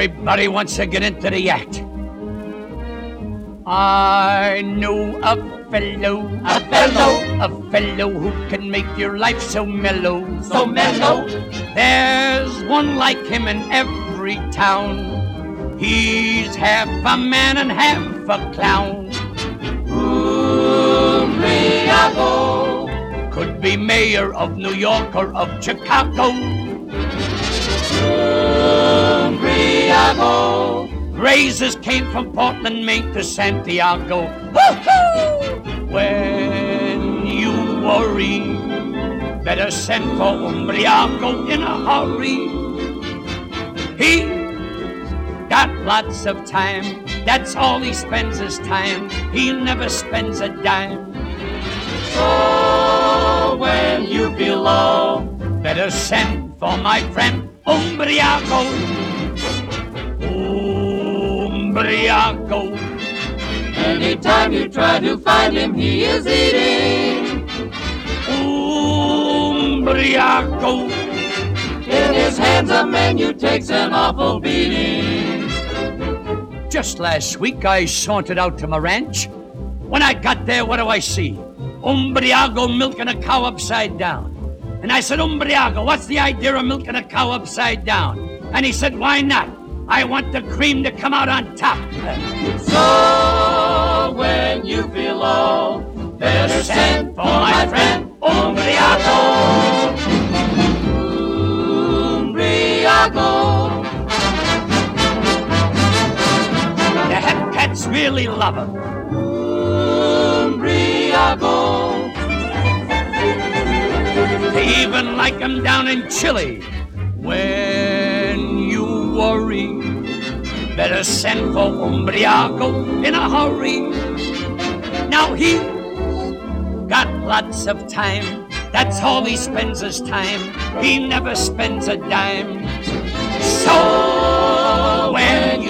Everybody wants to get into the act. I know a fellow who can make your life so mellow. There's one like him in every town. He's half a man and half a clown. Umbriago could be mayor of New York or of Chicago. Umbriago raises cane from Portland, Maine to Santiago. When you worry, better send for Umbriago in a hurry. He got lots of time, that's all he spends his time. He never spends a dime. So when you feel low, better send for my friend Umbriago. Umbriago. Anytime you try to find him, he is eating. Umbriago. In his hands a menu takes an awful beating. Just last week I sauntered out to my ranch. When I got there, what do I see? Umbriago milking a cow upside down. And I said, Umbriago, what's the idea of milking a cow upside down? And he said, why not? I want the cream to come out on top. So when you feel low, better send for my friend Umbriago. Umbriago. The head cats really love him. Umbriago. They even like him down in Chile. When you worry, better send for Umbriago in a hurry. Now he's got lots of time, that's all he spends his time. He never spends a dime. So when